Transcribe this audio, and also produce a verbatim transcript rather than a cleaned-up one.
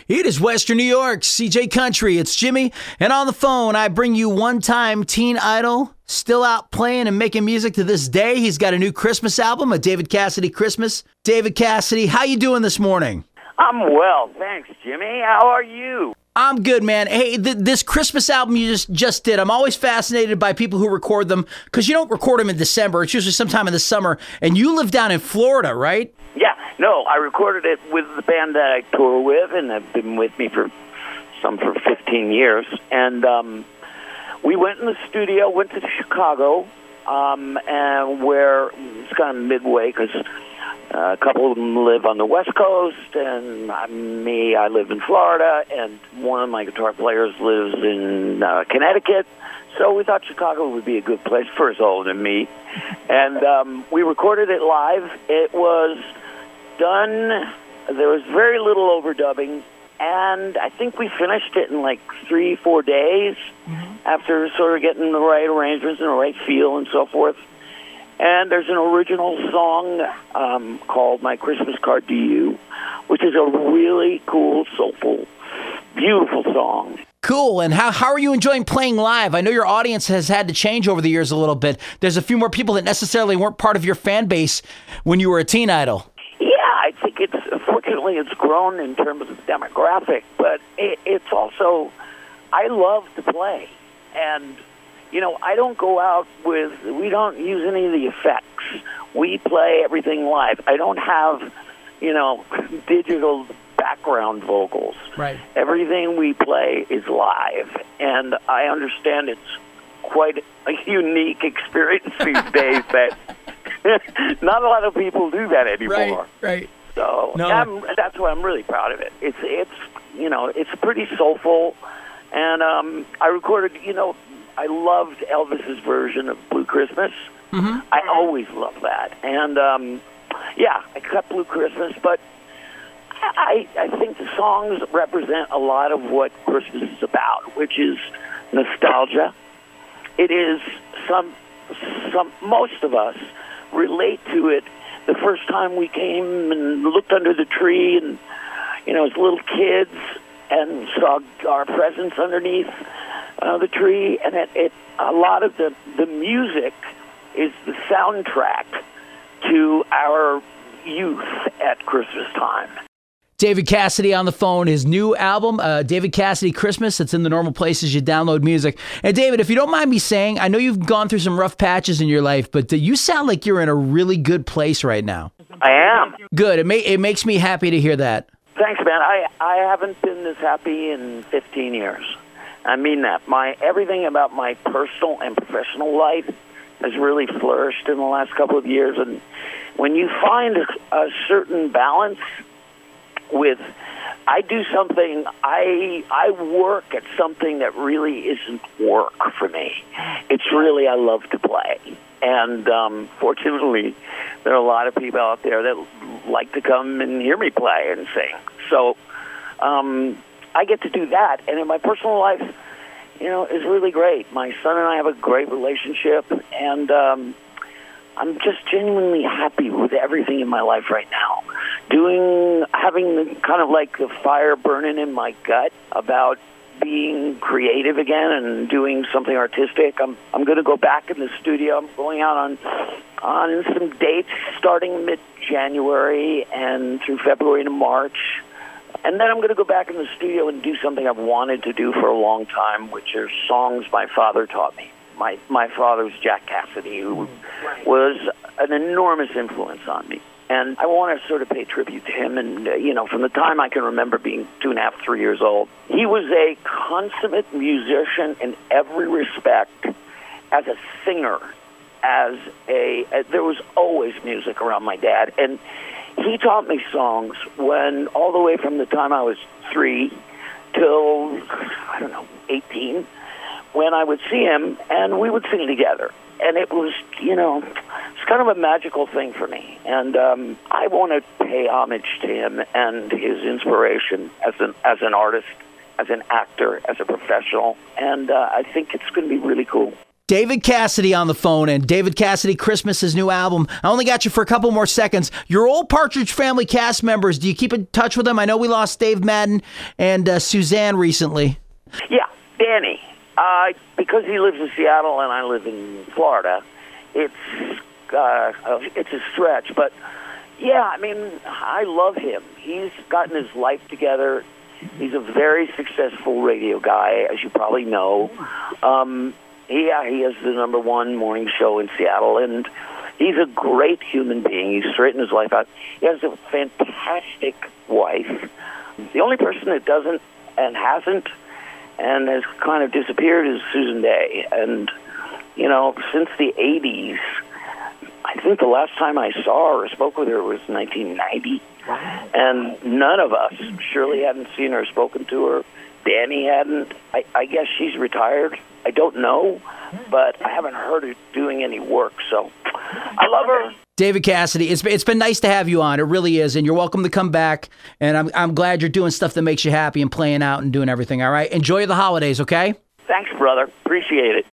It is Western New York, C J Country. It's Jimmy. And on the phone, I bring you one-time teen idol, still out playing and making music to this day. He's got a new Christmas album, a David Cassidy Christmas. David Cassidy, how you doing this morning? I'm well, thanks, Jimmy. How are you? I'm good, man. Hey, th- this Christmas album you just, just did, I'm always fascinated by people who record them because you don't record them in December. It's usually sometime in the summer. And you live down in Florida, right? Yeah, no, I recorded it with the band that I tour with, and they've been with me for some for fifteen years. And um, we went in the studio, went to Chicago, um, and where it's kind of midway because uh, a couple of them live on the West Coast, and uh, me, I live in Florida, and one of my guitar players lives in uh, Connecticut. So we thought Chicago would be a good place for us all to meet. And um, we recorded it live. It was done. There was very little overdubbing, and I think we finished it in like three, four days mm-hmm. after sort of getting the right arrangements and the right feel and so forth. And there's an original song um, called My Christmas Card to You, which is a really cool, soulful, beautiful song. Cool. And how, how are you enjoying playing live? I know your audience has had to change over the years a little bit. There's a few more people that necessarily weren't part of your fan base when you were a teen idol. I think it's, fortunately, it's grown in terms of demographic, but it, it's also, I love to play. And, you know, I don't go out with, we don't use any of the effects. We play everything live. I don't have, you know, digital background vocals. Right. Everything we play is live. And I understand it's quite a unique experience these days that not a lot of people do that anymore. Right, right. So no. I'm, that's why I'm really proud of it. It's, it's, you know, it's pretty soulful. And um, I recorded, you know, I loved Elvis's version of Blue Christmas. Mm-hmm. I always loved that. And, um, yeah, I cut Blue Christmas, but I, I think the songs represent a lot of what Christmas is about, which is nostalgia. It is some, some, most of us relate to it the first time we came and looked under the tree and, you know, as little kids and saw our presents underneath uh, the tree. And it, it, a lot of the, the music is the soundtrack to our youth at Christmas time. David Cassidy on the phone, his new album, uh, David Cassidy Christmas. It's in the normal places you download music. And David, if you don't mind me saying, I know you've gone through some rough patches in your life, but you sound like you're in a really good place right now. I am. Good. It, may, it makes me happy to hear that. Thanks, man. I, I haven't been this happy in fifteen years. I mean that. My everything about my personal and professional life has really flourished in the last couple of years. And when you find a, a certain balance with, I do something, I I work at something that really isn't work for me. It's really, I love to play. And um, fortunately, there are a lot of people out there that like to come and hear me play and sing. So um, I get to do that. And in my personal life, you know, it's really great. My son and I have a great relationship, and um, I'm just genuinely happy with everything in my life right now. Doing, having the, kind of like the fire burning in my gut about being creative again and doing something artistic. I'm I'm going to go back in the studio. I'm going out on on some dates starting mid-January and through February to March. And then I'm going to go back in the studio and do something I've wanted to do for a long time, which are songs my father taught me. My my father was Jack Cassidy, who was an enormous influence on me. And I want to sort of pay tribute to him. And, uh, you know, from the time I can remember being two and a half, three years old, he was a consummate musician in every respect. As a singer, as a, uh, there was always music around my dad. And he taught me songs when, all the way from the time I was three till, I don't know, eighteen, when I would see him, and we would sing together. And it was, you know, it's kind of a magical thing for me. And um, I want to pay homage to him and his inspiration as an as an artist, as an actor, as a professional. And uh, I think it's going to be really cool. David Cassidy on the phone, and David Cassidy Christmas, his new album. I only got you for a couple more seconds. Your old Partridge Family cast members, do you keep in touch with them? I know we lost Dave Madden and uh, Suzanne recently. Yeah, Danny. Uh, because he lives in Seattle and I live in Florida, it's uh, it's a stretch. But, yeah, I mean, I love him. He's gotten his life together. He's a very successful radio guy, as you probably know. Um, yeah, he has the number one morning show in Seattle, and he's a great human being. He's straightened his life out. He has a fantastic wife. The only person that doesn't and hasn't and has kind of disappeared is Susan Day. And, you know, since the eighties, I think the last time I saw her or spoke with her was nineteen ninety. And none of us, Shirley hadn't seen her or spoken to her. Danny hadn't. I, I guess she's retired. I don't know, but I haven't heard her doing any work. So I love her. David Cassidy, it's it's been nice to have you on. It really is, and you're welcome to come back. And I'm I'm glad you're doing stuff that makes you happy and playing out and doing everything. All right, enjoy the holidays, okay? Thanks, brother. Appreciate it.